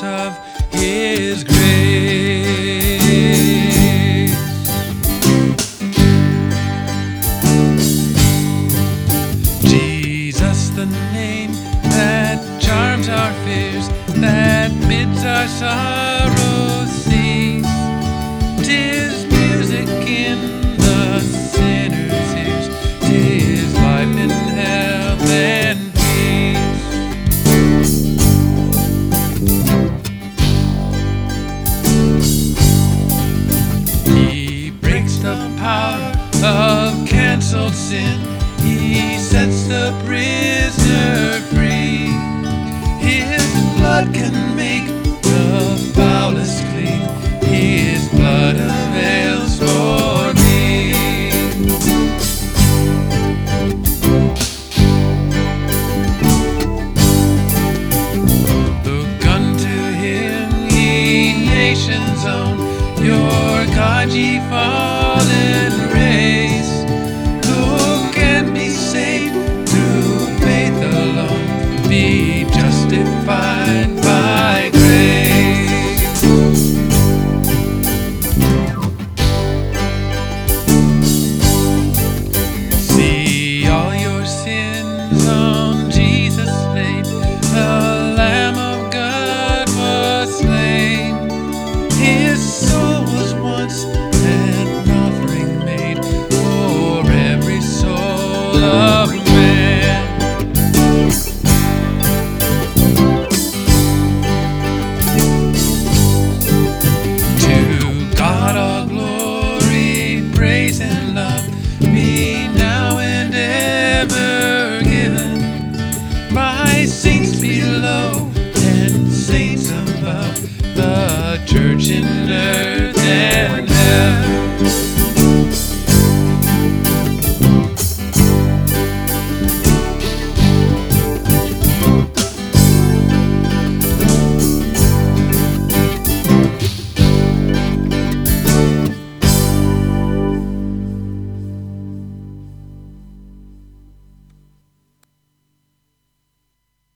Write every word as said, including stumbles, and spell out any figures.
source of His grace. Jesus, the name that charms our fears, that bids our sorrows cease. 'Tis music in the sinner's ears, 'tis life in health and peace. He breaks the power of cancelled sin, He sets the prisoner free. His blood can make the foulest clean, His blood avails for me. Look unto Him, ye nations own, your God, ye fallen race. Who can be saved through faith alone, be justified by grace. See all your sins on Jesus laid, the Lamb of God was slain. His soul was once an offering made for every soul of man. To God all glory, praise and love be now and ever given, by saints below and saints above, the church in earth